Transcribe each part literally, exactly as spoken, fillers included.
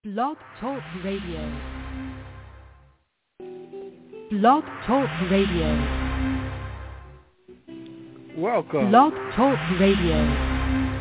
Blog Talk Radio. Blog Talk Radio. Welcome. Blog Talk Radio.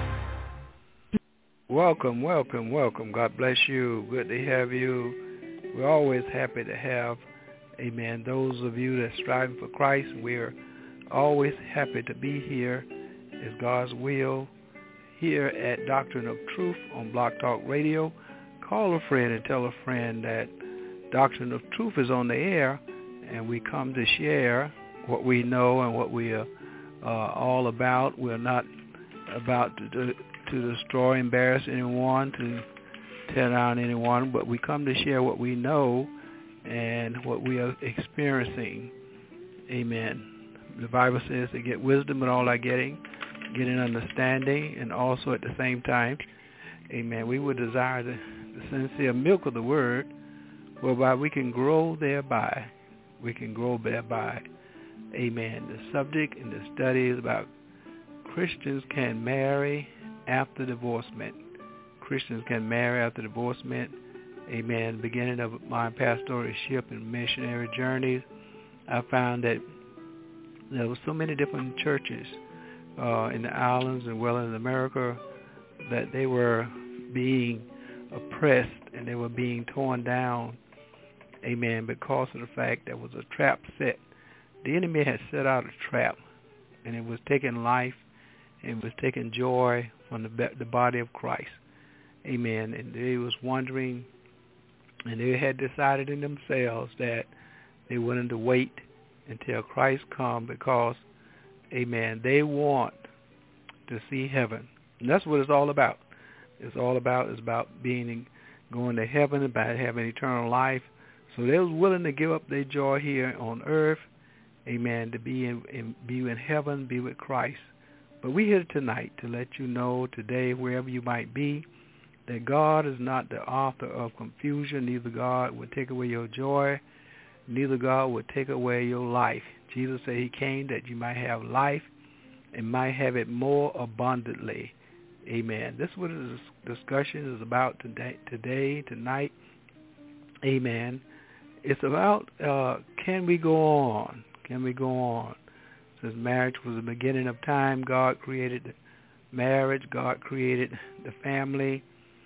Welcome, welcome, welcome. God bless you. Good to have you. We're always happy to have, amen, those of you that are striving for Christ. We're always happy to be here. It's God's will here at Doctrine of Truth on Blog Talk Radio. Call a friend and tell a friend that Doctrine of Truth is on the air, and we come to share what we know and what we are uh, all about. We're not about to, to, to destroy, embarrass anyone, to tear down anyone, but we come to share what we know and what we are experiencing. Amen. The Bible says to get wisdom in all our getting, get an understanding, and also at the same time, amen, we would desire the, the sincere milk of the word, whereby we can grow thereby. We can grow thereby. Amen. The subject in the study is about Christians can marry after divorcement. Christians can marry after divorcement. Amen. Beginning of my pastoralship and missionary journeys, I found that there were so many different churches uh, in the islands and well in America that they were being oppressed and they were being torn down. Amen. Because of the fact there was a trap set. The enemy had set out a trap, and it was taking life, and it was taking joy from the, the body of Christ. Amen. And they was wondering, and they had decided in themselves that they wanted to wait until Christ come because, amen, they want to see heaven. And that's what it's all about. It's all about is about being going to heaven, about having eternal life. So they was willing to give up their joy here on earth, amen, to be in, in be in heaven, be with Christ. But we're here tonight to let you know today, wherever you might be, that God is not the author of confusion. Neither God will take away your joy. Neither God will take away your life. Jesus said he came that you might have life and might have it more abundantly. Amen. This is what this discussion is about today, today tonight. Amen. It's about uh, can we go on? Can we go on? Since marriage was the beginning of time, God created marriage. God created the family.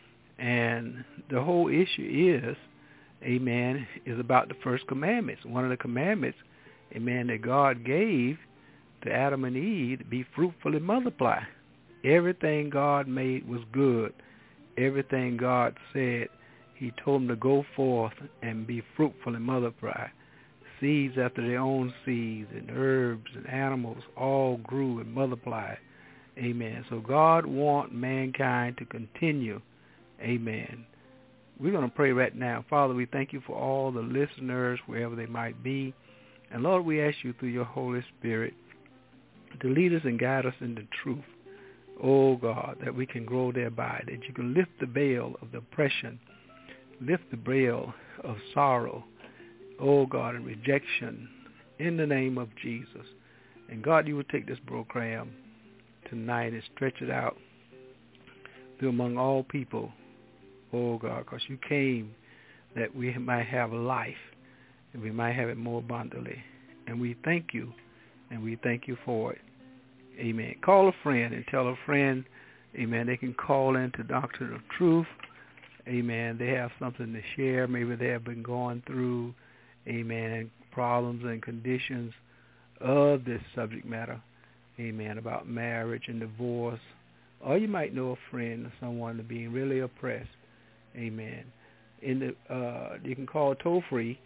And the whole issue is, amen, is about the first commandments. One of the commandments, amen, that God gave to Adam and Eve to be fruitful and multiply. Everything God made was good. Everything God said, he told them to go forth and be fruitful and multiply. Seeds after their own seeds, and herbs and animals all grew and multiplied. Amen. So God wants mankind to continue. Amen. We're going to pray right now. Father, we thank you for all the listeners, wherever they might be. And Lord, we ask you through your Holy Spirit to lead us and guide us in the truth. Oh, God, that we can grow thereby, that you can lift the veil of the oppression, lift the veil of sorrow, oh, God, and rejection in the name of Jesus. And, God, you will take this program tonight and stretch it out through among all people, oh, God, because you came that we might have life and we might have it more abundantly. And we thank you, and we thank you for it. Amen. Call a friend and tell a friend, amen, they can call into Doctrine of Truth. Amen. They have something to share. Maybe they have been going through, amen, problems and conditions of this subject matter, amen, about marriage and divorce. Or you might know a friend or someone to being really oppressed. Amen. In the uh, you can call toll free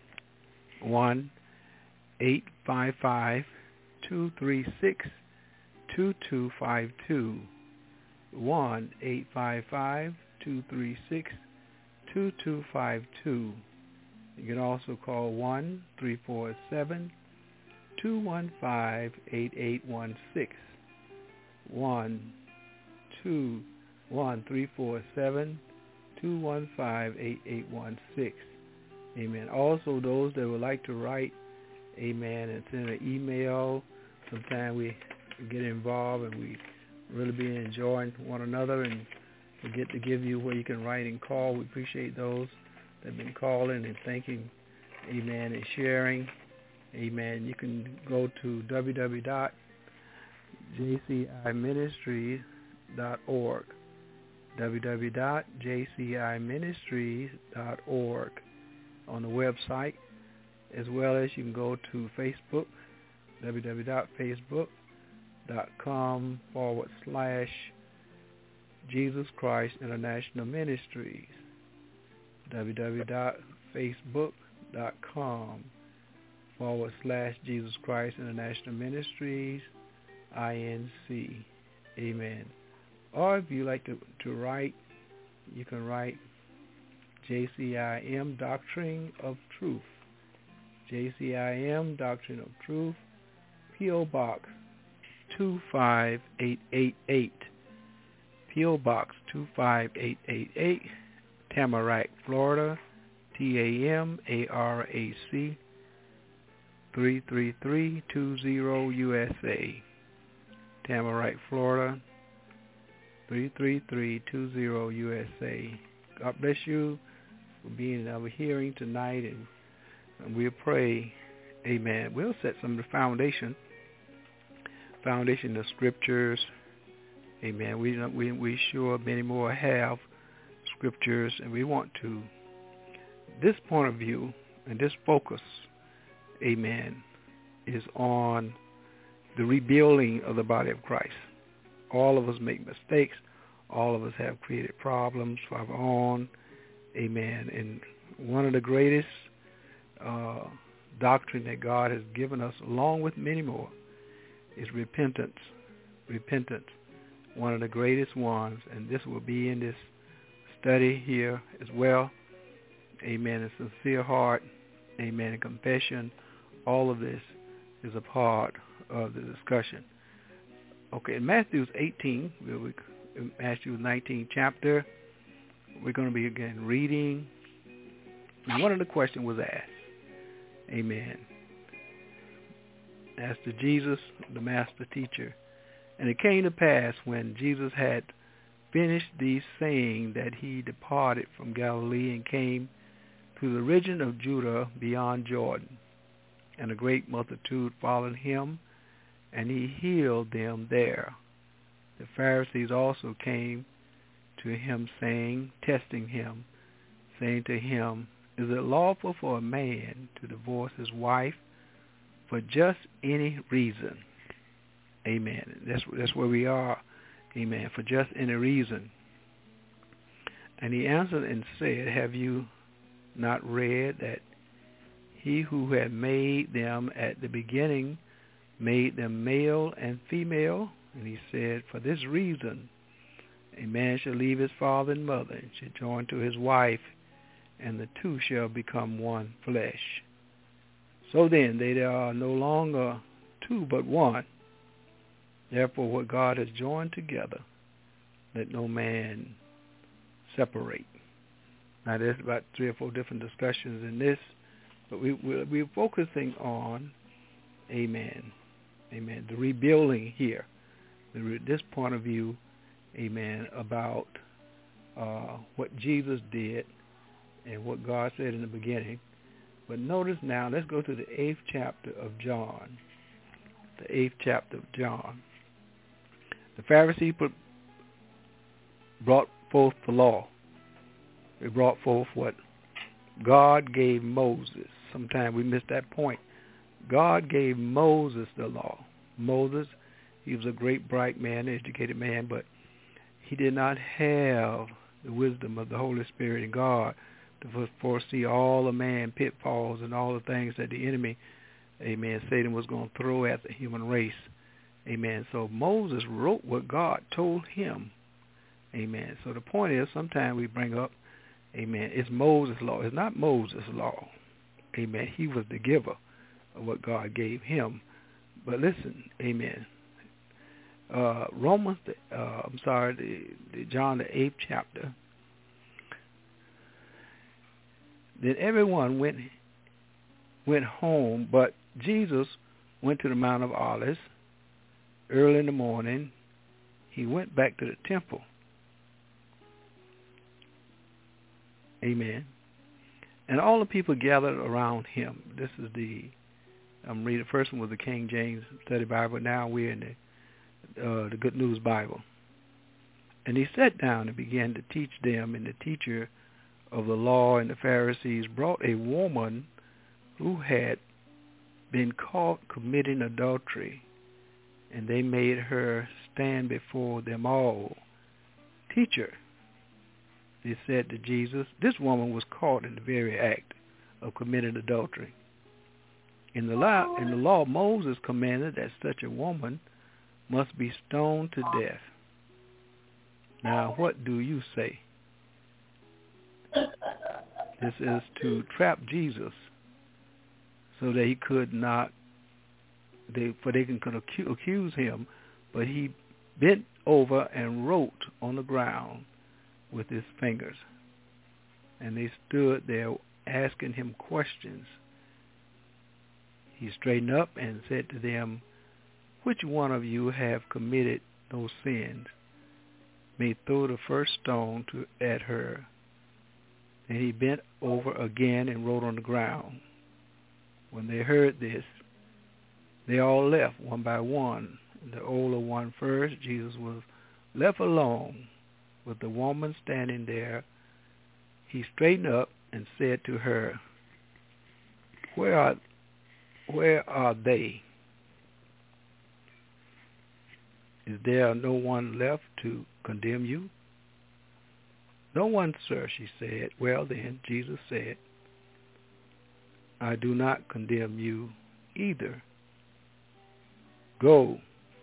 one eight five five two three six two two five two. one eight five five two three six two two five two. You can also call one three four seven two one five eight eight one six. one two one three four seven two one five eight eight one six. Amen. Also, those that would like to write, amen, and send an email. Sometimes we get involved and we really be enjoying one another and forget to give you where you can write and call. We appreciate those that have been calling and thanking, amen, and sharing. Amen. You can go to w w w dot j c i ministries dot org. w w w dot j c i ministries dot org on the website, as well as you can go to Facebook, w w w dot facebook dot com forward slash Jesus Christ International Ministries, w w w dot facebook dot com forward slash Jesus Christ International Ministries, I N C. Amen. Or if you like to, to write, you can write J C I M Doctrine of Truth. J C I M Doctrine of Truth, P O. Box two five eight eight eight. P O. Box two five eight eight eight, Tamarac, Florida, T A M A R A C, three three three two zero U S A. Tamarac, Florida, three three three two zero U S A. God bless you for being in our hearing tonight, and, and we'll pray, amen. We'll set some of the foundation, foundation of scriptures, amen. We, we, we sure many more have scriptures, and we want to, this point of view and this focus, amen, is on the rebuilding of the body of Christ. All of us make mistakes. All of us have created problems for our own, amen. And one of the greatest uh, doctrine that God has given us, along with many more, is repentance. Repentance, one of the greatest ones, and this will be in this study here as well. Amen. A sincere heart, amen, and confession. All of this is a part of the discussion. Okay, in Matthew eighteen, we'll, Matthew nineteenth chapter, we're going to be again reading. Now, one of the questions was asked, amen, asked to Jesus, the master teacher. And it came to pass when Jesus had finished these saying that he departed from Galilee and came to the region of Judah beyond Jordan. And a great multitude followed him, and he healed them there. The Pharisees also came to him, saying, testing him, saying to him, is it lawful for a man to divorce his wife for just any reason? Amen. That's, that's where we are. Amen. For just any reason. And he answered and said, have you not read that he who had made them at the beginning made them male and female? And he said, for this reason, a man shall leave his father and mother and shall join to his wife, and the two shall become one flesh. So then, they are no longer two but one. Therefore, what God has joined together, let no man separate. Now, there's about three or four different discussions in this, but we, we, we're focusing on, amen, amen, the rebuilding here, the, this point of view, amen, about uh, what Jesus did and what God said in the beginning. But notice now, let's go to the eighth chapter of John, the eighth chapter of John. The Pharisees put, brought forth the law. They brought forth what God gave Moses. Sometimes we miss that point. God gave Moses the law. Moses, he was a great, bright man, educated man, but he did not have the wisdom of the Holy Spirit and God to foresee all the man pitfalls and all the things that the enemy, amen, Satan was going to throw at the human race. Amen. So Moses wrote what God told him. Amen. So the point is, sometimes we bring up, amen, it's Moses' law. It's not Moses' law. Amen. He was the giver of what God gave him. But listen, amen. Uh, Romans, uh, I'm sorry, the, the John the eighth chapter. Then everyone went went home, but Jesus went to the Mount of Olives. Early in the morning, he went back to the temple. Amen. And all the people gathered around him. This is the, I'm reading, the first one was the King James Study Bible. Now we're in the, uh, the Good News Bible. And he sat down and began to teach them, and the teacher of the law and the Pharisees brought a woman who had been caught committing adultery, and they made her stand before them all. Teacher, they said to Jesus, this woman was caught in the very act of committing adultery. In the law, in the law, Moses commanded that such a woman must be stoned to death. Now, what do you say? This is to trap Jesus so that he could not, they, for they can could acu- accuse him, but he bent over and wrote on the ground with his fingers. And they stood there asking him questions. He straightened up and said to them, which one of you have committed those sins may throw the first stone to, at her. And he bent over again and wrote on the ground. When they heard this, they all left one by one. The older one first, Jesus was left alone with the woman standing there. He straightened up and said to her, Where are, where are they? Is there no one left to condemn you? No one, sir, she said. Well then, Jesus said, I do not condemn you either. Go,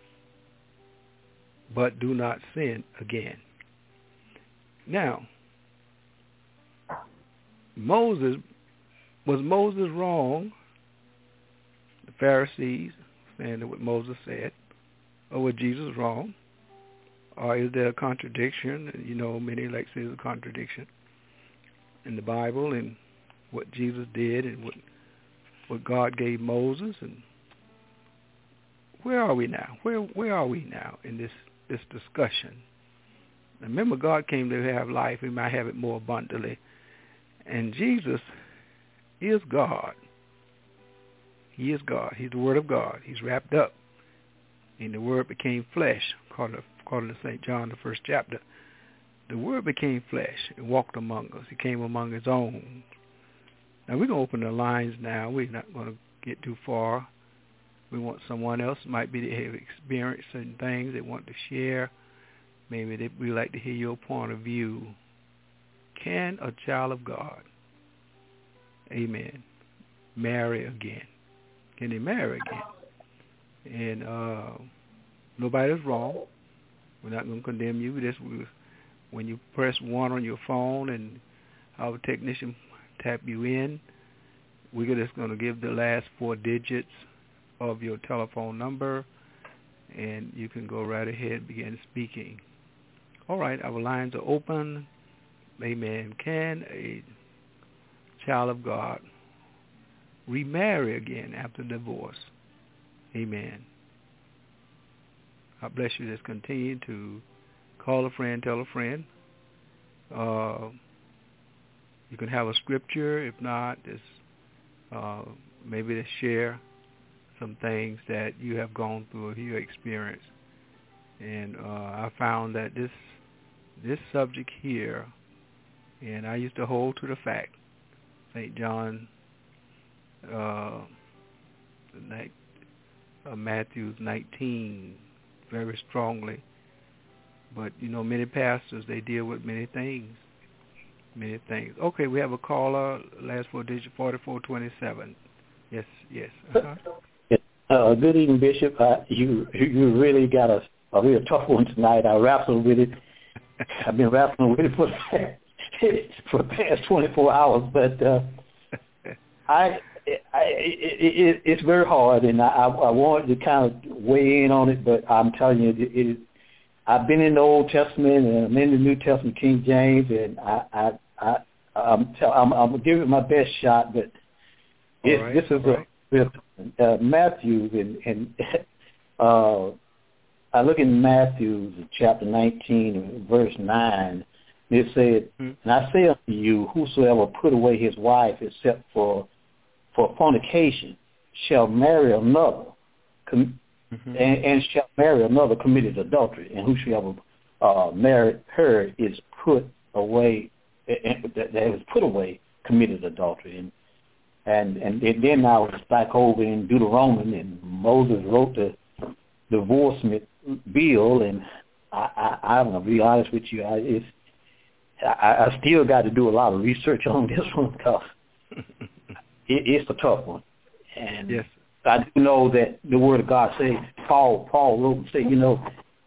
but do not sin again. Now, Moses, was Moses wrong? The Pharisees saying what Moses said. Or was Jesus wrong? Or is there a contradiction? You know, many like to say there's a contradiction in the Bible and what Jesus did and what what God gave Moses. And where are we now? Where where are we now in this, this discussion? Now, remember, God came to have life. We might have it more abundantly. And Jesus is God. He is God. He's the Word of God. He's wrapped up. And the Word became flesh, according to, according to Saint John, the first chapter. The Word became flesh and walked among us. He came among his own. Now, we're going to open the lines now. We're not going to get too far. We want someone else, might be they have experienced certain things they want to share. Maybe they, we'd like to hear your point of view. Can a child of God, amen, marry again? Can they marry again? And uh, nobody's wrong. We're not going to condemn you. This was when you press one on your phone and our technician tap you in, we're just going to give the last four digits of your telephone number, and you can go right ahead and begin speaking. All right, our lines are open. Amen. Can a child of God remarry again after divorce? Amen. God bless you. Just continue to call a friend, tell a friend. Uh, you can have a scripture. If not, just uh, maybe to share some things that you have gone through or your experience. And uh, I found that this this subject here, and I used to hold to the fact, Saint John, uh, uh, Matthew nineteen, very strongly. But, you know, many pastors, they deal with many things, many things. Okay, we have a caller, last four digit, forty-four twenty-seven. Yes, yes. Uh-huh. Uh, good evening, Bishop. Uh, you you really got a, a real tough one tonight. I wrestled with it. I've been wrestling with it for, for the past twenty-four hours, but uh, I, I it, it, it's very hard, and I, I wanted to kind of weigh in on it, but I'm telling you, it, it, I've been in the Old Testament and I'm in the New Testament, King James, and I, I, I I'm, tell, I'm, I'm gonna give it my best shot, but it, right, this is right. a, uh, Matthew, and, and uh, I look in Matthew chapter nineteen, verse nine. It said, mm-hmm. and I say unto you, whosoever put away his wife except for for fornication shall marry another, com- mm-hmm. and, and shall marry another committed adultery, and whosoever uh, married her is put away, and, that, that was put away, committed adultery. And and and then I was back over in Deuteronomy, and Moses wrote the divorcement bill, and I, I, I'm going to be honest with you, I, it's, I, I still got to do a lot of research on this one because it, it's a tough one. And yes. I do know that the Word of God says, Paul, Paul wrote and said, you know,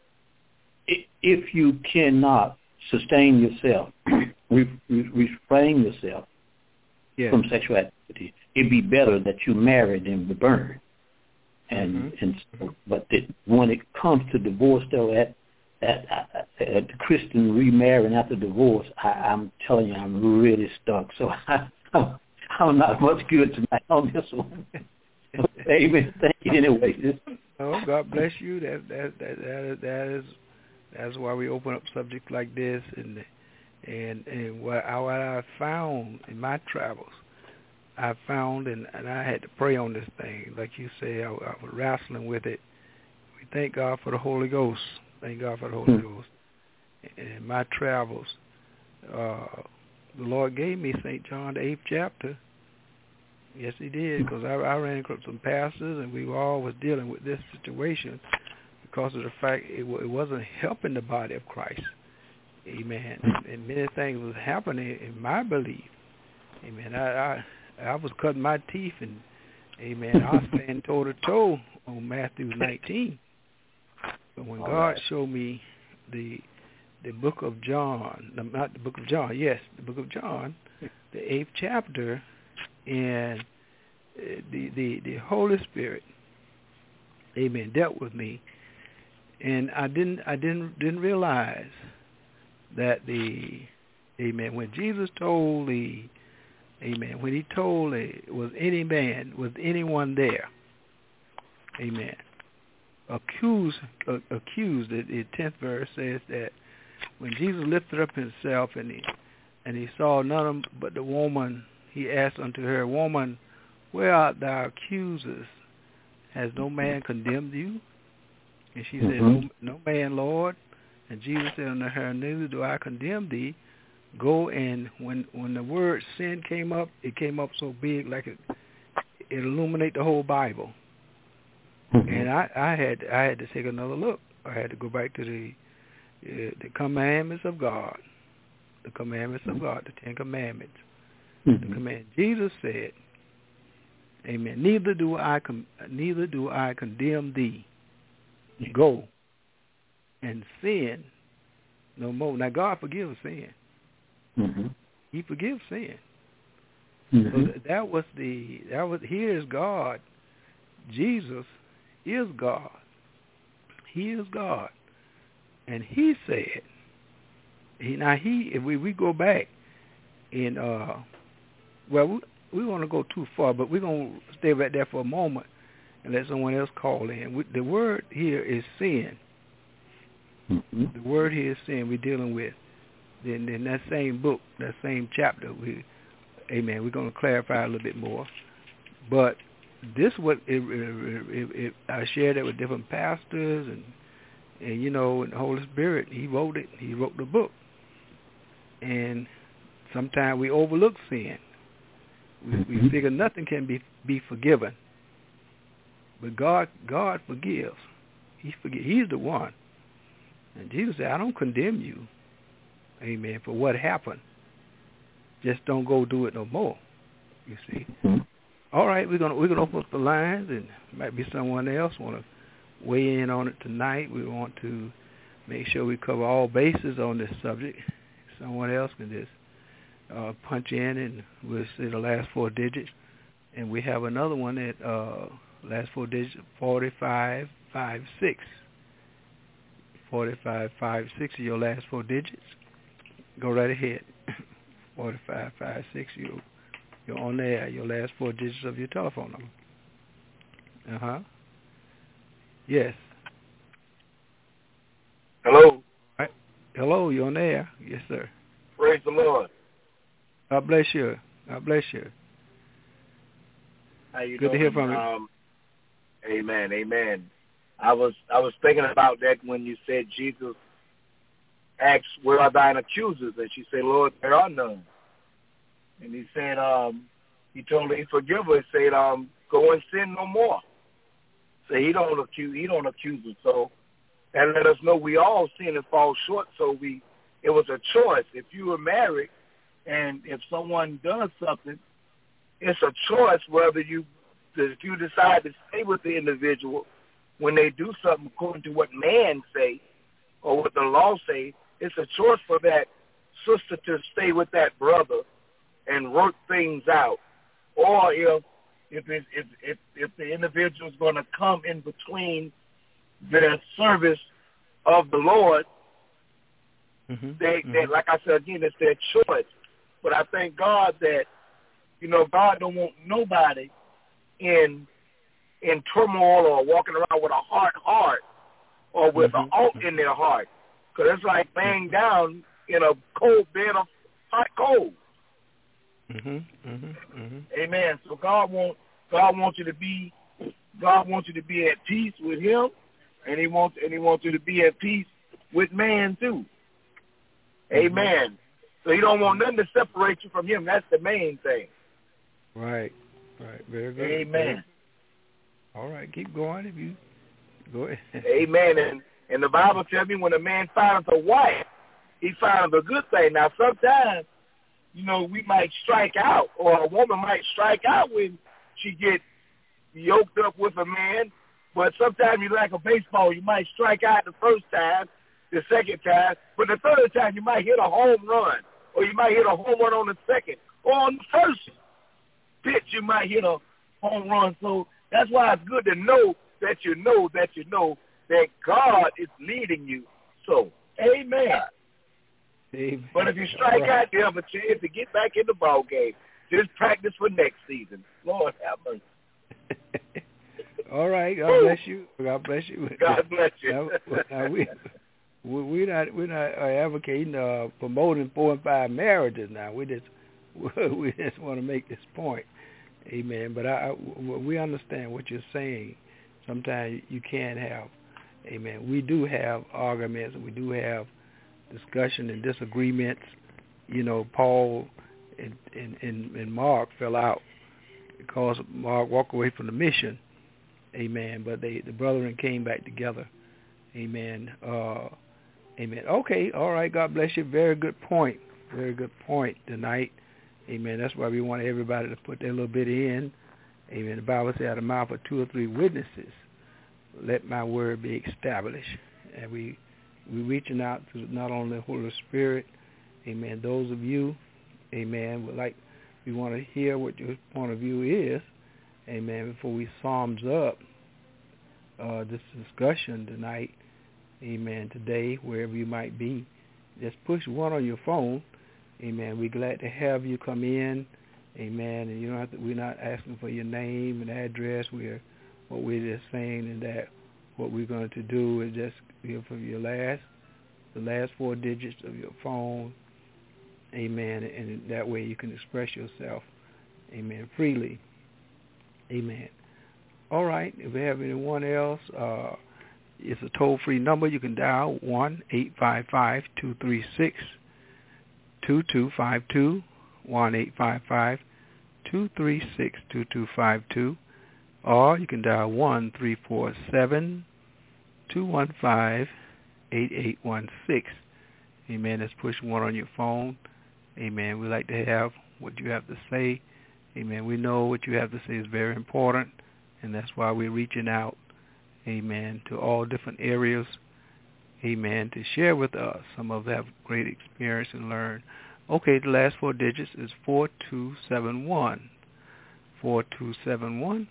if you cannot sustain yourself, re, re, refrain yourself yes. from sexual activity, it'd be better that you marry than be burned. And mm-hmm. and so, but that when it comes to divorce, though, at at, at, at the Christian remarrying after divorce, I, I'm telling you, I'm really stuck. So I, I'm, I'm not much good tonight on this one. Amen. Thank you anyway. Oh, God bless you. That that that that is, that is that's why we open up subjects like this, and and and what I, what I found in my travels. I found, and, and I had to pray on this thing. Like you say, I, I was wrestling with it. We thank God for the Holy Ghost. Thank God for the Holy mm-hmm. Ghost. In my travels, uh, the Lord gave me Saint John, the eighth chapter. Yes, he did, because I, I ran across some pastors, and we were always dealing with this situation because of the fact it, it wasn't helping the body of Christ. Amen. And, and many things was happening in my belief. Amen. I... I I was cutting my teeth, and, amen, I was standing toe-to-toe on Matthew nineteen. But when All God right. showed me the the book of John, not the book of John, yes, the book of John, the eighth chapter, and the, the, the Holy Spirit, amen, dealt with me. And I didn't I didn't didn't realize that the, amen, when Jesus told the Amen. When he told it, was any man, was anyone there? Amen. Accused, uh, accused. The, the tenth verse says that when Jesus lifted up himself and he and he saw none but the woman, he asked unto her, "Woman, where art thou accusers? Has no man condemned you?" And she mm-hmm. said, "No, no man, Lord." And Jesus said unto her, "Neither do I condemn thee. Go." And when when the word sin came up, it came up so big, like it it illuminated the whole Bible. Mm-hmm. And I, I had I had to take another look. I had to go back to the uh, the commandments of God, the commandments of God, the Ten Commandments. Mm-hmm. The command. Jesus said, "Amen. Neither do I com- neither do I condemn thee. Go and sin no more." Now God forgives sin. Mm-hmm. He forgives sin. Mm-hmm. So that was the that was here is God. Jesus is God. He is God, and He said, he, now He if we, we go back in uh well we we want to go too far, but we're gonna stay right there for a moment and let someone else call in. We, the word here is sin. Mm-hmm. The word here is sin. We're dealing with. Then in that same book, that same chapter, we, amen, we're going to clarify a little bit more. But this what it, it, it, it, I shared it with different pastors, and and you know, and the Holy Spirit, He wrote it. He wrote the book. And sometimes we overlook sin. We, mm-hmm. we figure nothing can be be forgiven. But God, God forgives. He forgive. He's the one. And Jesus said, "I don't condemn you. Amen. For what happened, just don't go do it no more." You see. Mm-hmm. All right, we're gonna we're gonna open up the lines, and might be someone else want to weigh in on it tonight. We want to make sure we cover all bases on this subject. Someone else can just uh, punch in, and we'll say the last four digits. And we have another one at uh, last four digits forty-five fifty-six. forty-five fifty-six are your last four digits. Go right ahead. forty-five fifty-six, you, you're on there, your last four digits of your telephone number. Uh-huh. Yes. Hello. Right. Hello, you're on there. Yes, sir. Praise the Lord. God bless you. God bless you. How you Good doing? to hear from you. Um, amen, amen. I was I was thinking about that when you said Jesus asked, "Where are thine accusers?" And she said, "Lord, there are none." And he said, um, he told her, he forgive her. He said, um, "Go and sin no more." So he don't accuse, he don't accuse us. So that let us know we all sin and fall short. So we, it was a choice. If you were married, and if someone does something, it's a choice whether you, if you decide to stay with the individual when they do something according to what man say or what the law say. It's a choice for that sister to stay with that brother and work things out, or if if it, if, if if the individual is going to come in between the service of the Lord, mm-hmm. they, mm-hmm. they like I said again, it's their choice. But I thank God that, you know, God don't want nobody in in turmoil or walking around with a hard heart or with mm-hmm. an alt in their heart, because it's like laying down in a cold bed of hot cold. Mm-hmm. Mm-hmm. Mm-hmm. Amen. So God wants God wants you to be God wants you to be at peace with Him, and He wants and He wants you to be at peace with man too. Mm-hmm. Amen. So He don't want nothing to separate you from Him. That's the main thing. Right. Right. Very good. Amen. Very, all right. Keep going. If you go ahead. Amen. And and the Bible tells me when a man finds a wife, he finds a good thing. Now sometimes, you know, we might strike out, or a woman might strike out when she gets yoked up with a man. But sometimes you like a baseball, you might strike out the first time, the second time, but the third time you might hit a home run, or you might hit a home run on the second, or on the first pitch you might hit a home run. So that's why it's good to know that you know that you know that God is leading you. So, amen. Amen. But if you strike right. out, you have a chance to get back in the ball game. Just practice for next season. Lord have mercy. All right. God bless you. God bless you. God bless you. Now, now we we we're not we're not advocating uh, promoting four and five marriages. Now we just we just want to make this point. Amen. But I, I we understand what you're saying. Sometimes you can't have. Amen. We do have arguments, and we do have discussion and disagreements. You know, Paul and, and, and, and Mark fell out because Mark walked away from the mission. Amen. But they the brethren came back together. Amen. Uh, amen. Okay. All right. God bless you. Very good point. Very good point tonight. Amen. That's why we want everybody to put their little bit in. Amen. The Bible says, out of the mouth of two or three witnesses, let my word be established. And we we reaching out to not only the Holy Spirit, amen, those of you, amen, would like, we want to hear what your point of view is, amen, before we sums up uh, this discussion tonight, amen, today, wherever you might be. Just push one on your phone, amen. We're glad to have you come in, amen, and you don't have to, we're not asking for your name and address. We're, what we're just saying is that what we're going to do is just hear from your last, the last four digits of your phone, amen, and that way you can express yourself, amen, freely, amen. All right, if we have anyone else, uh, it's a toll-free number. You can dial one eight five five, two three six, two two five two, one eight five five, two three six, two two five two. Or you can dial one three four seven, two one five, eight eight one six. Amen. Let's push one on your phone. Amen. We like to have what you have to say. Amen. We know what you have to say is very important, and that's why we're reaching out, amen, to all different areas, amen, to share with us. Some of them have great experience and learn. Okay, the last four digits is four two seven one. four two seven one.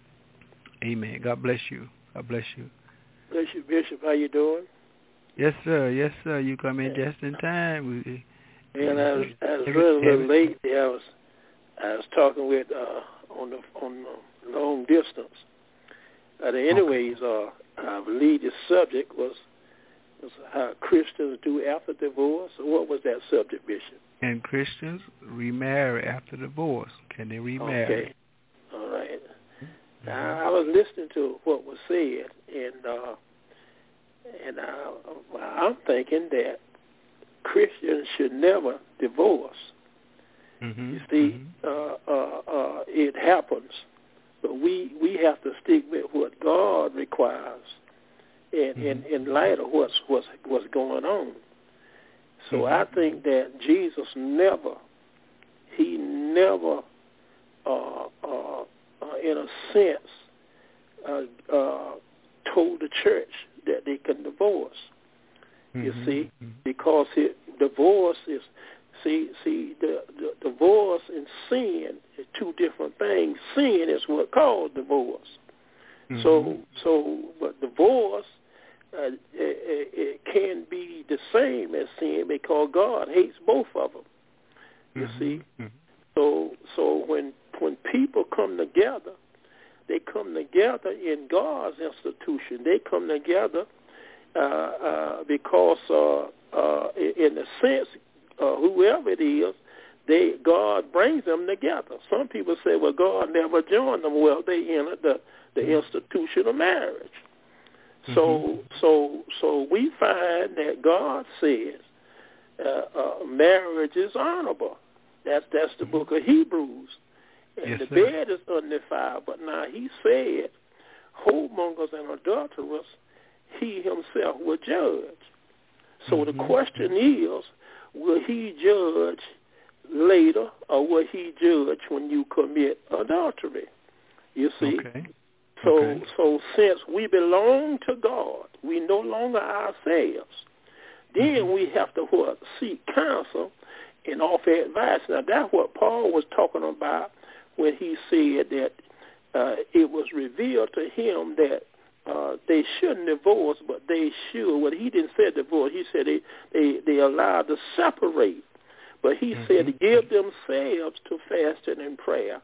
Amen. God bless you. God bless you. Bless you, Bishop. How you doing? Yes, sir. Yes, sir. You come in just in time. We, and I was, I was running a little late. I was, I was talking with uh, on the on the long distance. But anyways, uh, I believe the subject was how Christians do after divorce? What was that subject, Bishop? And Christians remarry after divorce. Can they remarry? Okay. All right. Mm-hmm. Now, I was listening to what was said, and uh, and I, I'm thinking that Christians should never divorce. Mm-hmm. You see, mm-hmm. uh, uh, uh, it happens, but we, we have to stick with what God requires in, mm-hmm. in, in light of what's, what's, what's going on. So mm-hmm. I think that Jesus never, he never, uh, uh, uh, in a sense, uh, uh, told the church that they can divorce. You mm-hmm. see, mm-hmm. because it, divorce is, see, see, the, the divorce and sin is two different things. Sin is what caused divorce. Mm-hmm. So, so, but divorce, uh, it, it can be the same as sin because God hates both of them. You mm-hmm. see, mm-hmm. so, so when when people come together, they come together in God's institution. They come together. Uh, uh, because uh, uh, in a sense, uh, whoever it is, they God brings them together. Some people say, well, God never joined them. Well, they entered the, the institution of marriage. Mm-hmm. So, so, so we find that God says uh, uh, marriage is honorable. That's that's the book of Hebrews. And yes, the sir. Bed is undefiled. But now he said, whoremongers and adulterers, he himself will judge. So mm-hmm. the question is, will he judge later or will he judge when you commit adultery? You see? Okay. So okay. so since we belong to God, we no longer ourselves, then mm-hmm. we have to what, seek counsel and offer advice. Now that's what Paul was talking about when he said that uh, it was revealed to him that Uh, they shouldn't divorce, but they should. Well, he didn't say divorce. He said they they, they allowed to separate. But he mm-hmm. said to give themselves to fasting and prayer,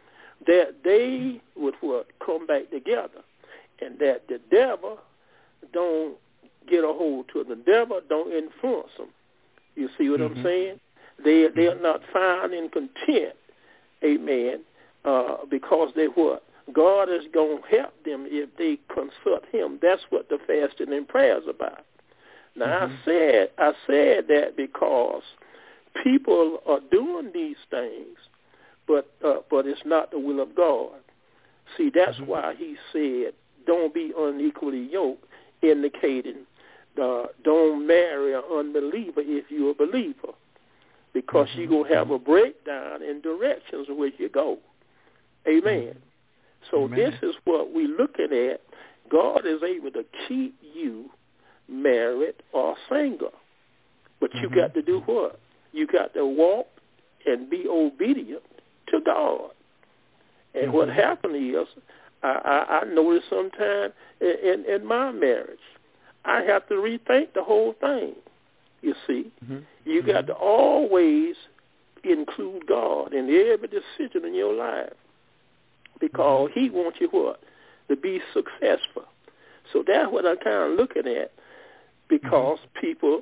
that they would what come back together, and that the devil don't get a hold to them. The devil don't influence them. You see what mm-hmm. I'm saying? They they are not found in content, amen, uh, because they what. God is going to help them if they consult him. That's what the fasting and prayer is about. Now, mm-hmm. I said I said that because people are doing these things, but uh, but it's not the will of God. See, that's mm-hmm. why he said, don't be unequally yoked, indicating uh, don't marry an unbeliever if you're a believer, because mm-hmm. you're going to have a breakdown in directions where you go. Amen. Mm-hmm. So Amen. This is what we're looking at. God is able to keep you married or single. But mm-hmm. you got to do what? You got to walk and be obedient to God. And mm-hmm. what happened is, I, I, I noticed sometimes in, in my marriage, I have to rethink the whole thing. You see, mm-hmm. you mm-hmm. got to always include God in every decision in your life. Because he wants you what? To be successful. So that's what I'm kind of looking at. Because mm-hmm. people,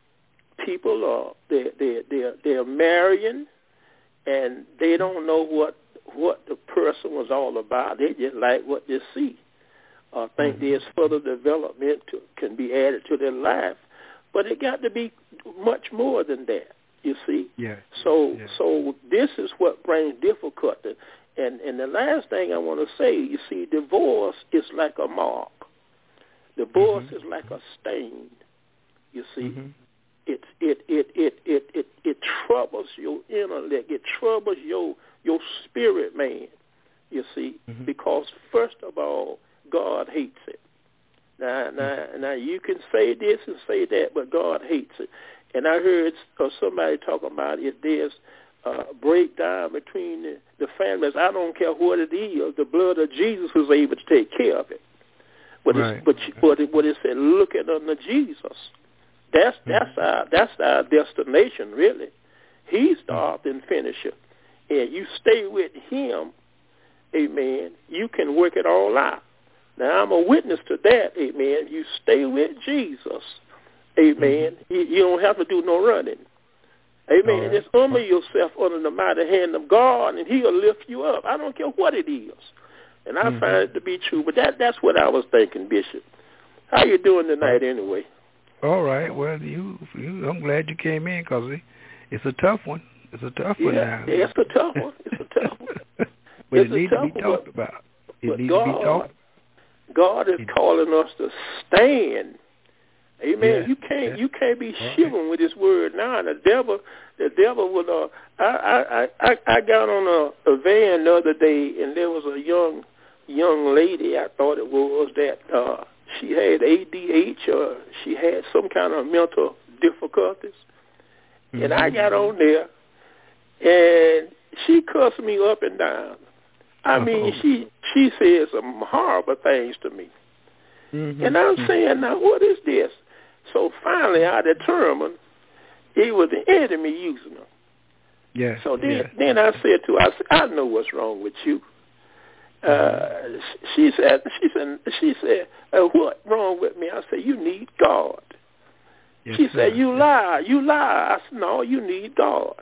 people are they they they they're marrying, and they don't know what what the person was all about. They just like what they see. I think mm-hmm. there's further development to, can be added to their life, but it got to be much more than that. You see. Yeah. So yeah. so this is what brings difficulty. And and the last thing I want to say, you see, divorce is like a mark. Divorce mm-hmm. is like a stain. You see, mm-hmm. it, it it it it it it troubles your intellect. It troubles your your spirit, man. You see, mm-hmm. because first of all, God hates it. Now now mm-hmm. now you can say this and say that, but God hates it. And I heard uh, somebody talking about if there's Uh, breakdown between the, the families. I don't care what it is. The blood of Jesus was able to take care of it. But right. it's, but but it, what it said, look at unto Jesus. That's that's mm-hmm. our that's our destination, really. He's the author and finisher, and you stay with him. Amen. You can work it all out. Now I'm a witness to that. Amen. You stay with Jesus. Amen. Mm-hmm. You, you don't have to do no running. Amen. Right. Just humble yourself under the mighty hand of God, and He'll lift you up. I don't care what it is. And I mm-hmm. find it to be true. But that that's what I was thinking, Bishop. How you doing tonight anyway? All right. Well, you, you I'm glad you came in because it's a tough one. It's a tough yeah, one now. Yeah, it's a tough one. It's a tough one. But it's it needs to be talked but, about. It but needs God, to be talked. God is calling us to stand. Amen. Yeah, you can't yeah. you can't be All shivering right. with this word now. The devil the devil would uh I I, I, I got on a, a van the other day, and there was a young young lady, I thought it was, that uh she had A D H or she had some kind of mental difficulties. Mm-hmm. And I got on there and she cussed me up and down. I Uh-oh. mean she she said some horrible things to me. Mm-hmm. And I'm saying, now what is this? So finally I determined it was the enemy using her. Yeah. So then, yeah. then I said to her, I said, I know what's wrong with you. Uh, she said, she said, she said, uh, what wrong with me? I said, you need God. Yes, she sir. said, you yes. lie, you lie. I said, no, you need God.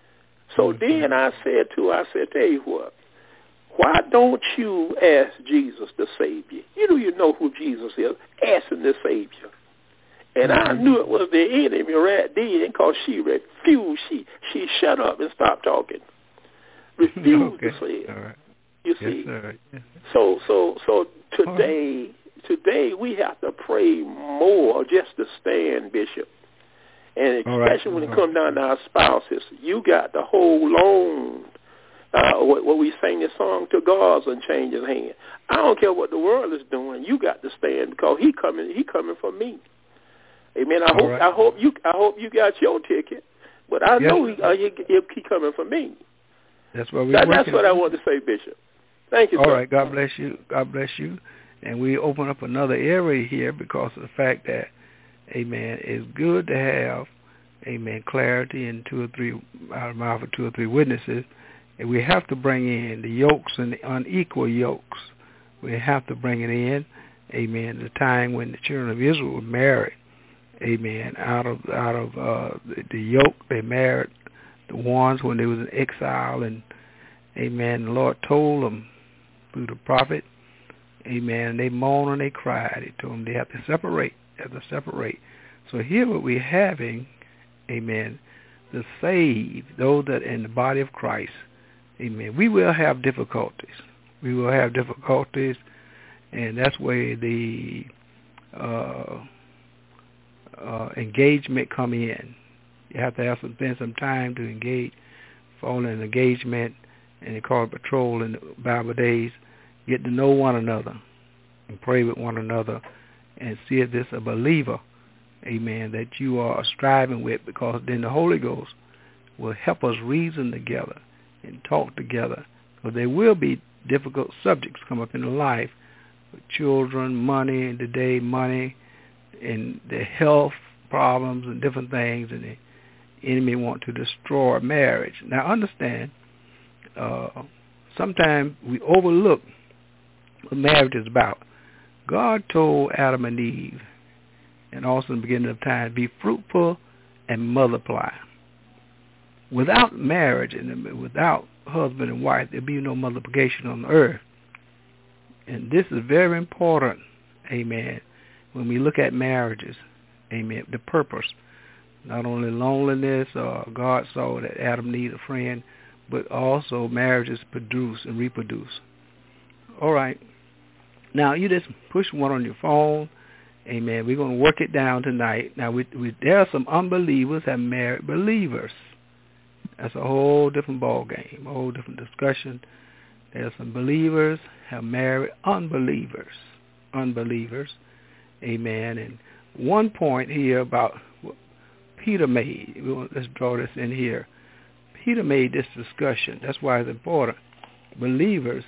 So mm-hmm. then I said to her, I said, tell you what, why don't you ask Jesus to save you? You know, you know who Jesus is. Ask Him to save you. And mm-hmm. I knew it was the enemy right then because she refused. She she shut up and stopped talking. Refused okay. to say it. All right. You yes, see. Sir. Yes. So so so today right. today we have to pray more just to stand, Bishop. And especially right. when it All comes down to our spouses, you got to hold on. Uh, what, what we sing this song, to God's unchanging hand. I don't care what the world is doing. You got to stand because He coming. He coming for me. Amen. I All hope. right. I hope you. I hope you got your ticket. But I yes. know he, uh, he, he he coming for me. That's what we. That, that's what I want to say, Bishop. Thank you. All sir. right. God bless you. God bless you. And we open up another area here because of the fact that, amen, it's good to have, amen, clarity in two or three out of the mouth of two or three witnesses. And we have to bring in the yokes and the unequal yokes. We have to bring it in, amen, the time when the children of Israel were married, amen, out of out of uh, the, the yoke. They married the ones when they was in exile, and, amen, the Lord told them through the prophet, amen, they moaned and they cried. He told them they have to separate, they have to separate. So here what we're having, amen, the saved, those that are in the body of Christ, amen. We will have difficulties. We will have difficulties, and that's where the uh, uh, engagement come in. You have to have some spend some time to engage, fall in engagement, and they call it patrol in the Bible days. Get to know one another and pray with one another, and see if this a believer, amen, that you are striving with, because then the Holy Ghost will help us reason together and talk together, because there will be difficult subjects come up in life, with children, money, and today money, and the health problems and different things, and the enemy want to destroy marriage. Now understand, uh, sometimes we overlook what marriage is about. God told Adam and Eve, and also in the beginning of time, be fruitful and multiply. Without marriage and without husband and wife, there'll be no multiplication on the earth. And this is very important, amen, when we look at marriages, amen, the purpose. Not only loneliness, uh, God saw that Adam needed a friend, but also marriages produce and reproduce. All right. Now, you just push one on your phone, amen. We're going to work it down tonight. Now, we, we, there are some unbelievers that married believers. That's a whole different ball game, a whole different discussion. There's some believers have married unbelievers, unbelievers, amen. And one point here about what Peter made, let's draw this in here. Peter made this discussion. That's why it's important. Believers,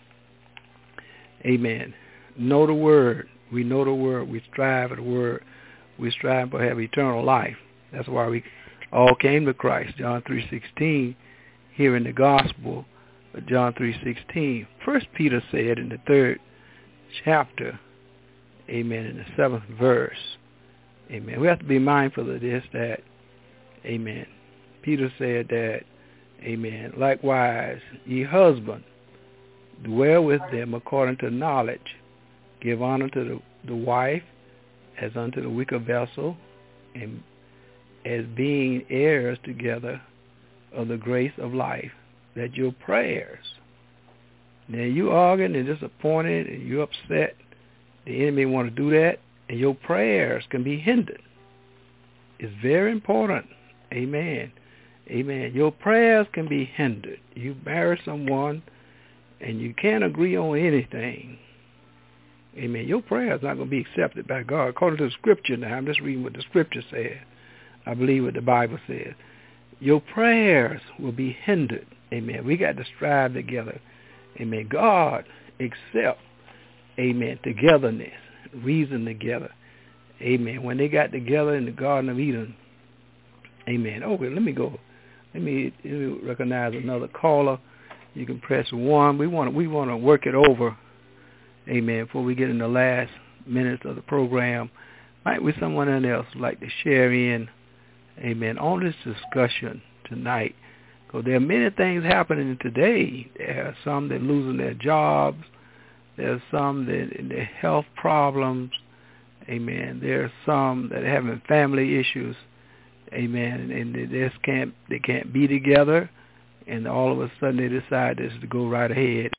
amen, know the word. We know the word. We strive for the word. We strive to have eternal life. That's why we all came to Christ. John three sixteen, here in the gospel of John three sixteen. First Peter said in the third chapter, amen, in the seventh verse, Amen. We have to be mindful of this, that, amen, Peter said that, amen, likewise, ye husband, dwell with them according to knowledge. Give honor to the, the wife as unto the weaker vessel, and as being heirs together of the grace of life, that your prayers, now you arguing and disappointed and you're upset, the enemy want to do that, and your prayers can be hindered. It's very important. Amen. Amen. Your prayers can be hindered. You marry someone and you can't agree on anything. Amen. Your prayer is not going to be accepted by God. According to the scripture now, I'm just reading what the scripture says. I believe what the Bible says. Your prayers will be hindered. Amen. We got to strive together. Amen. God accept, amen, togetherness, reason together. Amen. When they got together in the Garden of Eden, amen. Okay, let me go. Let me, let me recognize another caller. You can press one. We want to, we want to work it over, amen, before we get in the last minutes of the program. Might be someone else like to share in, amen, on this discussion tonight. Because there are many things happening today. There are some that are losing their jobs. There are some that in their health problems. Amen. There are some that are having family issues. Amen. And they just can't, they can't be together. And all of a sudden they decide just to go right ahead